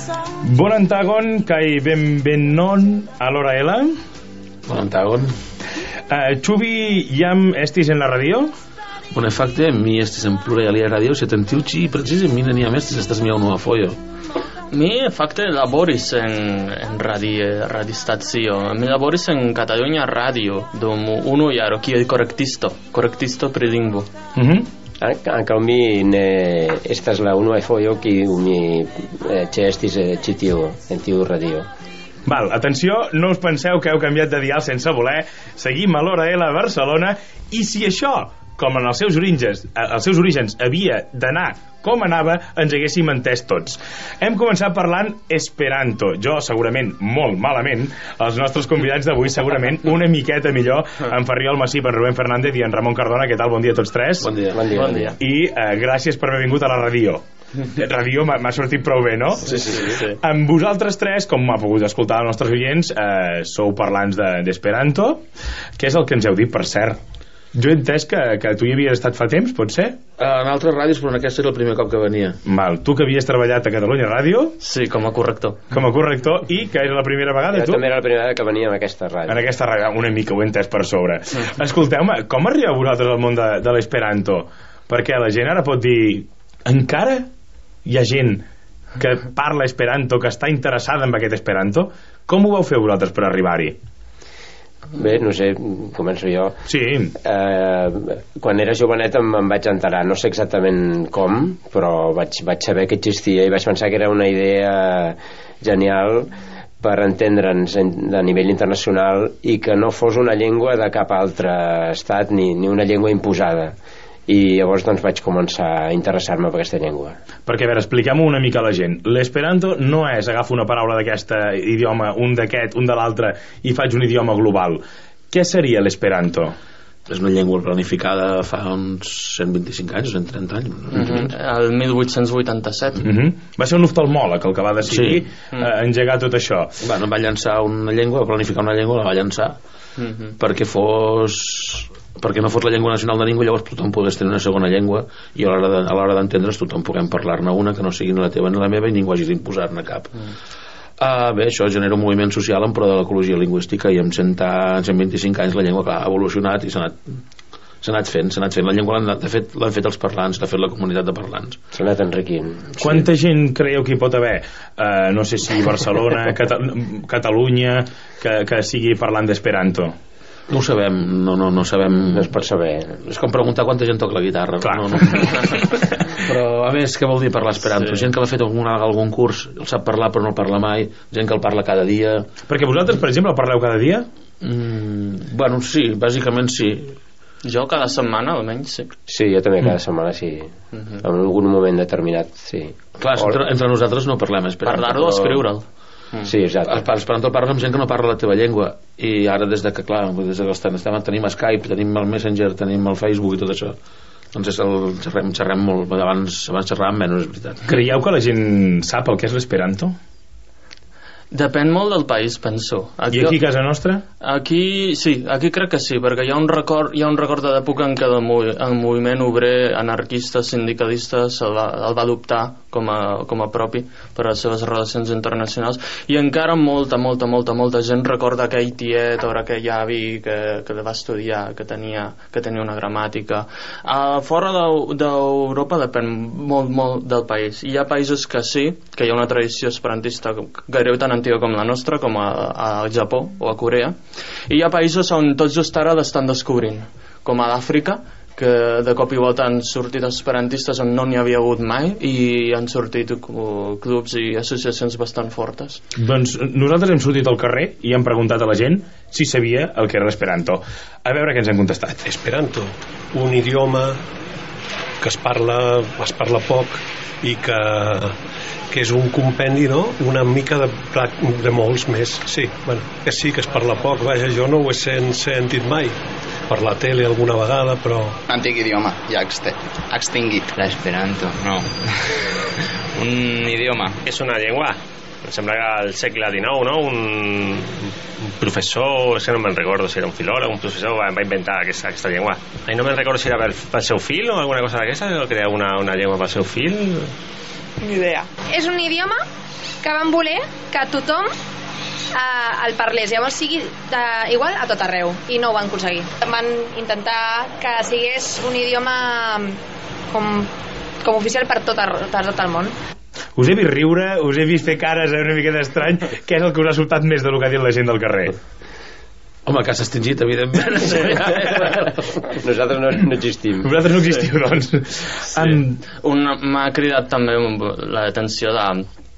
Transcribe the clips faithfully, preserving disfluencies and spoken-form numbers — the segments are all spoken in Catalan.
Bon antagon, kai ben ben non a l'hora ela. Bon antagon. Uh, Chubi jam estis en la radio? Bone fakte, mi estis en pluraj aliaj radio, sed en tiu ĉi precize mi neniam estis, estas mia unua fojo. Mi fakte laboris en en radio radiostacio. Mi laboris en Catalunya Radio dum unu jaro kiel korektisto, korektisto pri lingvo. Mhm. Ankaŭ mi ne estas la unua fojo kiu mi ĉeestis ĉi tiu en tiu radio. Val, atenció, no us penseu que heu canviat de dial sense voler. Seguim a l'hora L a Barcelona, i si això, com en els seus orígens, els seus orígens havia d'anar com anava, ens haguéssim entès tots. Hem començat parlant esperanto. Jo, segurament, molt malament. Els nostres convidats d'avui, segurament, una miqueta millor. En Ferriol Massip, en Rubén Fernández i en Ramon Cardona. Què tal? Bon dia a tots tres. Bon dia. Bon dia. Bon dia. I eh, gràcies per haver vingut a la radio. Radio m'ha sortit prou bé, no? Sí, sí, sí, sí. Amb vosaltres tres, com m'ha pogut escoltar els nostres oients, eh, sou parlants d'Esperanto. Què és el que ens heu dit, per cert? Jo he entès que, que tu hi havies estat fa temps, pot ser? En altres ràdios, però en aquesta era el primer cop que venia. Mal. Tu que havies treballat a Catalunya Ràdio Sí, com a corrector. com a corrector, i que era la primera vegada, Jo tu? també era la primera vegada que venia en aquesta ràdio. En aquesta ràdio, una mica ho he entès per sobre. Escolteu-me, com arribeu vosaltres al món de, de l'Esperanto? Perquè la gent ara pot dir, encara hi ha gent que parla Esperanto, que està interessada en aquest Esperanto? Com ho vau fer vosaltres per arribar-hi? Bé, no sé, començo jo. Sí. Eh, quan era jovenet em, em vaig enterar, no sé exactament com, però vaig, vaig saber que existia i vaig pensar que era una idea genial per entendre'ns a nivell internacional i que no fos una llengua de cap altre estat ni, ni una llengua imposada. I llavors doncs vaig començar a interessar-me per aquesta llengua. Perquè, a veure, expliquem-ho una mica a la gent. L'esperanto no és agafo una paraula d'aquest idioma, un d'aquest, un de l'altre, i faig un idioma global. Què seria l'esperanto? És una llengua planificada fa uns cent vint-i-cinc anys, cent trenta anys. Mm-hmm. El mil vuit-cents vuitanta-set. Mm-hmm. Va ser un oftalmòleg el que va decidir Sí. eh, engegar tot això. Bueno, va llançar una llengua, va planificar una llengua, la va llançar Mm-hmm. perquè fos perquè no fos la llengua nacional de ningú, llavors tothom pogués tenir una segona llengua i a l'hora de, a l'hora d'entendre's tothom puguem parlar-ne una que no sigui ni la teva ni la meva i ningú hagi d'imposar-ne cap. Mm. Uh, bé, això genera un moviment social en pro de l'ecologia lingüística i en cent, cent vint-i-cinc anys la llengua clar, ha evolucionat i s'ha anat, s'ha anat fent, s'ha anat fent. La llengua l'han, de fet, l'han fet els parlants, l'ha fet la comunitat de parlants. S'ha anat enriquint. Quanta sí. gent creieu que hi pot haver? Uh, no sé si Barcelona, Cata Catalunya, que, que sigui parlant d'Esperanto. No ho sabem, no, no, no sabem. No es pot saber. És com preguntar quanta gent toca la guitarra. Clar. No, no. Però a més, què vol dir parlar esperanto? Sí. Gent que l'ha fet algun, algun curs, el sap parlar però no el parla mai, gent que el parla cada dia. Perquè vosaltres, per exemple, el parleu cada dia? Mm, bueno, sí, bàsicament sí. Jo cada setmana, almenys, sí. Sí, jo també cada setmana sí. Mm-hmm. En algun moment determinat, sí. Clar, entre, entre nosaltres no parlem esperanto. Parlar-ho o però... escriure'l. Mm. Sí, exacte. Esperanto parla amb gent que no parla la teva llengua i ara des de que, clar, des de que estem, estem, tenim Skype, tenim el Messenger, tenim el Facebook i tot això, doncs és el, xerrem, xerrem molt, abans, abans xerràvem menys, és veritat. Creieu que la gent sap el que és l'Esperanto? Depèn molt del país, penso. Aquí, I aquí a casa nostra? Aquí, sí, aquí crec que sí, perquè hi ha un record, hi ha un record de l'època en què el, movi el moviment obrer, anarquista, sindicalista, el va, el va adoptar com a, com a propi per a les seves relacions internacionals, i encara molta, molta, molta, molta gent recorda aquell tiet o aquell avi que, que va estudiar, que tenia, que tenia una gramàtica. Uh, fora d'Europa depèn molt, molt del país. Hi ha països que sí, que hi ha una tradició esperantista gairebé tan antiga com la nostra, com a, a Japó o a Corea, i hi ha països on tot just ara l'estan descobrint, com a l'Àfrica, que de cop i volta han sortit esperantistes on no n'hi havia hagut mai i han sortit uh, clubs i associacions bastant fortes. Doncs nosaltres hem sortit al carrer i hem preguntat a la gent si sabia el que era l'Esperanto. A veure què ens han contestat. Esperanto, un idioma que es parla, es parla poc i que, que és un compendi, no? Una mica de, de molts més. Sí, bueno, que sí que es parla poc, vaja, jo no ho he sentit mai per la tele alguna vegada, però... Antic idioma, ja extingit. L'esperanto, no. Un idioma. És una llengua. Em sembla que al segle dinou, no? Un, un professor, si no me'n recordo si era un filòleg, un professor va, va inventar aquesta, aquesta llengua. I no me'n recordo si era pel, pel seu fill o alguna cosa d'aquesta, o crear una, una llengua pel seu fill. Ni idea. És un idioma que van voler que tothom eh, el parlés, llavors sigui de, igual a tot arreu, i no ho van aconseguir. Van intentar que sigués un idioma com, com oficial per tot, per tot el món. Us he vist riure, us he vist fer cares una miqueta estrany. Què és el que us ha sobtat més de lo que ha dit la gent del carrer? Home, que s'ha extingit, evidentment. Sí. Nosaltres no, no existim. Vosaltres no existiu, doncs. Sí. Un, m'ha cridat també l'atenció de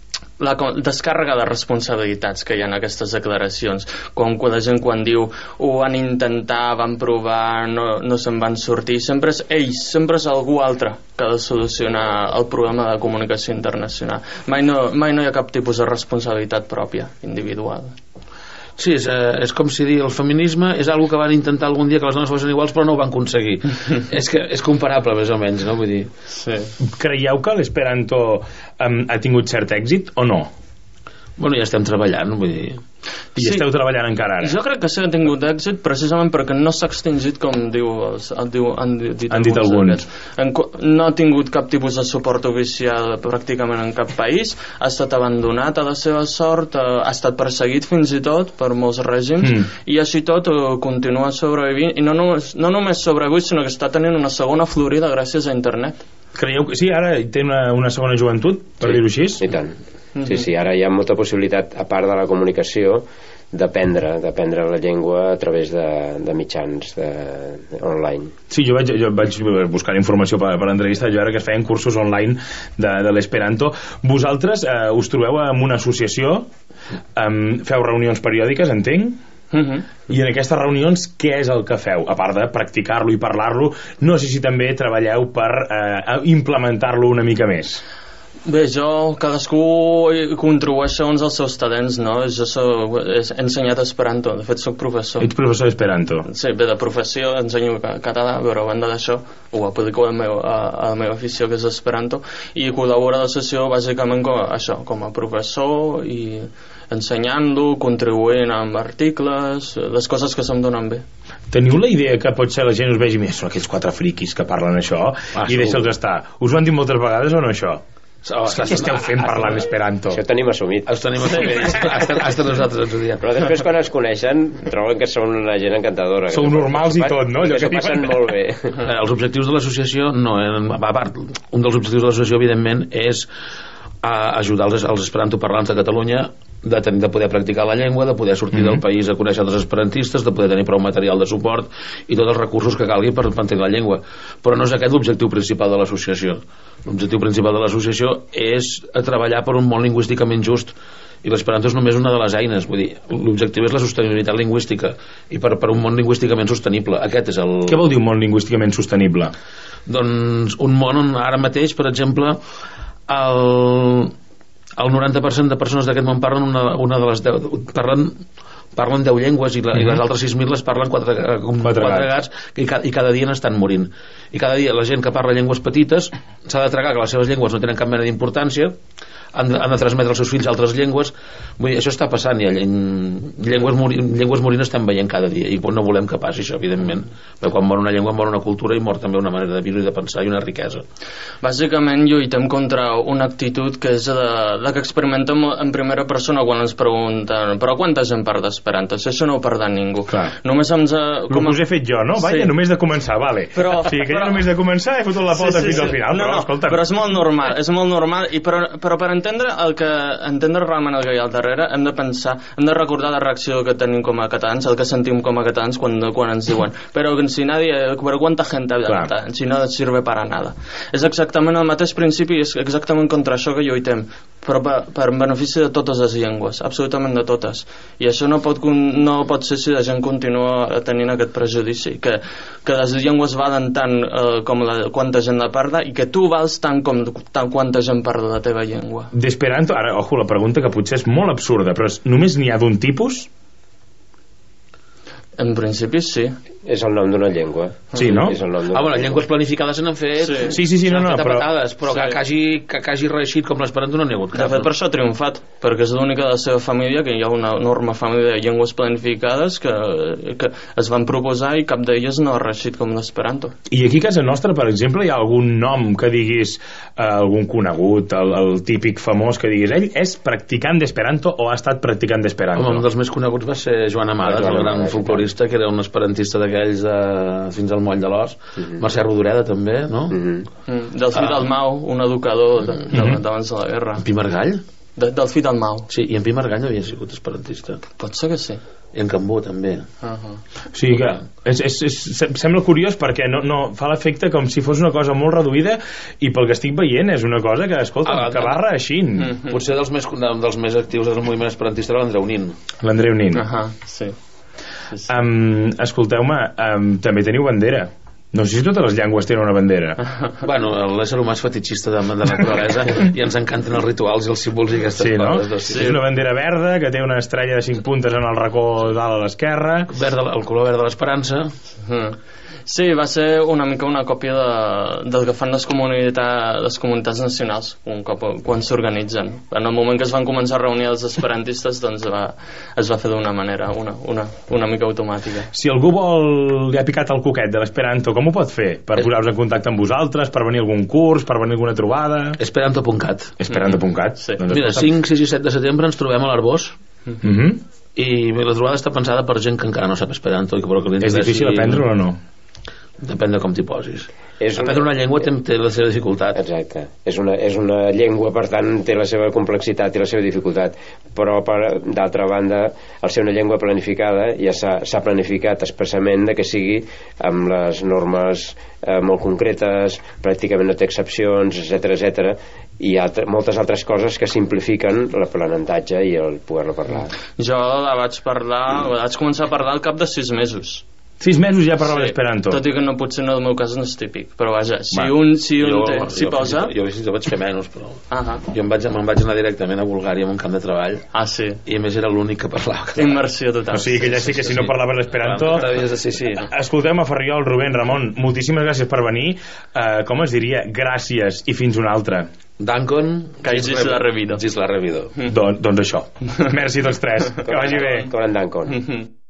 la descàrrega de responsabilitats que hi ha en aquestes declaracions, quan la gent quan diu ho van intentar, van provar, no, no se'n van sortir, sempre és ells, sempre és algú altre que ha de solucionar el problema de comunicació internacional. Mai no, mai no hi ha cap tipus de responsabilitat pròpia, individual. Sí, és, eh, és com si dir el feminisme és algo que van intentar algun dia que les dones fossin iguals però no ho van aconseguir. és, que, és comparable més o menys, no? Vull dir... Sí. Creieu que l'Esperanto um, ha tingut cert èxit o no? Bueno, ja estem treballant, vull dir... I sí. Esteu treballant encara ara? Jo crec que sí que ha tingut èxit precisament perquè no s'ha extingit com diu, diu, han dit, han dit alguns. En, no ha tingut cap tipus de suport oficial pràcticament en cap país, ha estat abandonat a la seva sort, ha estat perseguit fins i tot per molts règims, mm. i així tot continua sobrevivint, i no només, no només sobreviu, sinó que està tenint una segona florida gràcies a internet. Creieu que sí, ara té una, una segona joventut, per sí, dir-ho així? I tant. Sí, sí, ara hi ha molta possibilitat, a part de la comunicació, d'aprendre, d'aprendre la llengua a través de, de mitjans de, de, online. Sí, jo vaig, jo vaig buscar informació per, per entrevista, jo ara que es feien cursos online de, de l'Esperanto. Vosaltres eh, us trobeu en una associació, eh, feu reunions periòdiques, entenc? Uh-huh. I en aquestes reunions què és el que feu? A part de practicar-lo i parlar-lo, no sé si també treballeu per eh, implementar-lo una mica més. Bé, jo, cadascú contribueix segons els seus talents, no? Jo soc, he ensenyat Esperanto, de fet soc professor. Ets professor d'Esperanto? Sí, bé, de professió ensenyo català, però a banda d'això ho aplico a la meva, a, a la meva afició, que és Esperanto, i col·laboro a l'associació bàsicament com, això, com a professor i ensenyant-lo, contribuint amb articles, les coses que se'm donen bé. Teniu la idea que potser la gent us vegi més, són aquells quatre friquis que parlen això, ah, i deixa'ls estar. Us ho han dit moltes vegades o no, això? Oh, què esteu fent parlant Esperanto? Això ho tenim assumit. Ho tenim assumit. hasta, hasta nosaltres ens ho diem. Però després quan els coneixen troben que són una gent encantadora. Sou normals i tot, no? Que s'ho passen molt bé. Els objectius de l'associació no, a part, un dels objectius de l'associació evidentment és ajudar els, els esperantoparlants de Catalunya de, tenir, de poder practicar la llengua, de poder sortir mm-hmm. del país a conèixer altres esperantistes, de poder tenir prou material de suport i tots els recursos que calgui per mantenir la llengua. Però no és aquest l'objectiu principal de l'associació. L'objectiu principal de l'associació és a treballar per un món lingüísticament just, i l'esperanto és només una de les eines. Vull dir, l'objectiu és la sostenibilitat lingüística i per, per un món lingüísticament sostenible. Aquest és el... Què vol dir un món lingüísticament sostenible? Doncs un món on ara mateix, per exemple, el... el noranta per cent de persones d'aquest món parlen una, una de les deu, parlen, parlen deu llengües i, la, mm-hmm. i les altres sis mil les parlen quatre, quatre, quatre gats i, ca, i cada dia n'estan morint, i cada dia la gent que parla llengües petites s'ha de tragar que les seves llengües no tenen cap mena d'importància, han de, han de transmetre als seus fills altres llengües. Vull dir, això està passant, ja llengües, mori, llengües morint estem veient cada dia i no volem que passi això, evidentment, perquè quan mor una llengua mor una cultura i mor també una manera de viure i de pensar i una riquesa. Bàsicament lluitem contra una actitud que és la, la que experimentem en primera persona quan ens pregunten però quanta gent parla d'Esperanto? Si això no ho parla ningú. Clar. Només ens... Com... El que us he fet jo, no? Vaja, sí. Només de començar, vale. Però, o sigui que però... ja només de començar he fotut la pota sí, sí, fins sí. al final, no, però no, escolta. Però és molt normal, és molt normal, i però, però per entendre el que entendre realment el que hi ha al darrere hem de pensar, hem de recordar la reacció que tenim com a catalans, el que sentim com a catalans quan, quan ens diuen però si nadie, però quanta gent habla, si no sirve para nada. És exactament el mateix principi i és exactament contra això que lluitem, però per, per benefici de totes les llengües, absolutament de totes, i això no pot, no pot ser si la gent continua tenint aquest prejudici que, que les llengües valen tant eh, com la, quanta gent la parla i que tu vals tant com tant quanta gent parla la teva llengua. D'Esperanto, ara, ojo, la pregunta que potser és molt absurda, però només n'hi ha d'un tipus? En principi sí. és el nom d'una llengua. Sí, no? És el nom d'una Ah, bueno, llengua. llengües planificades se n'han fet... Sí. Sí, sí, sí, no, no, s'han fet a però... patades, però Sí. que, que, hagi, que, que hagi reeixit com l'esperanto no n'hi ha hagut De cap. fet, per això ha triomfat, perquè és l'única de la seva família, que hi ha una enorme família de llengües planificades que, que es van proposar i cap d'elles no ha reeixit com l'esperanto. I aquí a casa nostra, per exemple, hi ha algun nom que diguis, eh, algun conegut, el, el típic famós que diguis, ell és practicant d'esperanto o ha estat practicant d'esperanto? Home, un dels més coneguts va ser Joan Amades, Joan el gran Amades, folclorista, que era un esperantista d'aquells de... fins al moll de l'os. Mhm. Mercè Rodoreda, també, no? Mhm. Mm. Delfí Ah. Dalmau, un educador de, de, Mhm. d'abans de la guerra. En Pi Margall? De, Delfí Dalmau. Sí, i en Pi Margall havia sigut esperantista. Pot ser que sí. I en Cambó, també. Uh -huh. O sigui que és, és, és, sem- sembla curiós perquè no, no, fa l'efecte com si fos una cosa molt reduïda i pel que estic veient és una cosa que, escolta, Ah, que va reeixint. Mhm. Potser dels més, dels més actius del moviment esperantista era l'Andreu Nin. L'Andreu Nin. Uh -huh. Sí. Sí, sí. Um, escolteu-me, um, també teniu bandera. No sé si totes les llengües tenen una bandera. Bueno, l'ésser humà és fetitxista de, de naturalesa i ens encanten els rituals i els símbols i aquestes Sí, no? coses. Doncs Sí. És una bandera verda que té una estrella de cinc puntes en el racó dalt a l'esquerra. Verd, el color verd de l'esperança. Mm. Sí, va ser una mica una còpia de, del que fan les, comunitats, les comunitats nacionals un cop quan s'organitzen. En el moment que es van començar a reunir els esperantistes, doncs va, es va fer d'una manera una, una, una mica automàtica. Si algú vol, li ha picat el coquet de l'esperanto, com ho pot fer? Per posar-vos en contacte amb vosaltres, per venir a algun curs, per venir a alguna trobada? Esperanto punt cat. Esperanto punt cat. Sí. Doncs Mira, escolta. cinc, sis i set de setembre ens trobem a l'Arbós Mhm. i la trobada està pensada per gent que encara no sap esperanto i que però que li És interessi- difícil aprendre-ho o no? Depèn de com t'hi posis. És una- Aprendre una llengua té, té la seva dificultat. Exacte. És una, és una llengua, per tant, té la seva complexitat i la seva dificultat. Però, per d'altra banda, al ser una llengua planificada, ja s'ha s'ha planificat expressament de que sigui amb les normes eh, molt concretes, pràcticament no té excepcions, etcètera, etcètera, i altre, moltes altres coses que simplifiquen l'aprenentatge i el poder-lo parlar. Jo la vaig parlar, la vaig començar a parlar al cap de sis mesos. Sis mesos ja parlava d'esperanto. Tot i que no, potser no, el meu cas no és típic, però vaja, si Va. un, si un Jo, té, si jo, posa... jo, jo, jo vaig fer menys, però... Ah, Jo em vaig, me'n vaig anar directament a Bulgària en un camp de treball ah, sí. i a més era l'únic que parlava català. Immersió total. O sigui que ja sí que si no parlaves l'esperanto... T'havies de ser, sí. Escolteu-me, Ferriol, Rubén, Ramon, moltíssimes gràcies per venir. Uh, com es diria? Gràcies i fins una altra. Dankon, Que gis la revido. Gis la revido. Don, doncs això. Merci a tots tres. Que vagi bé. Coran Dankon.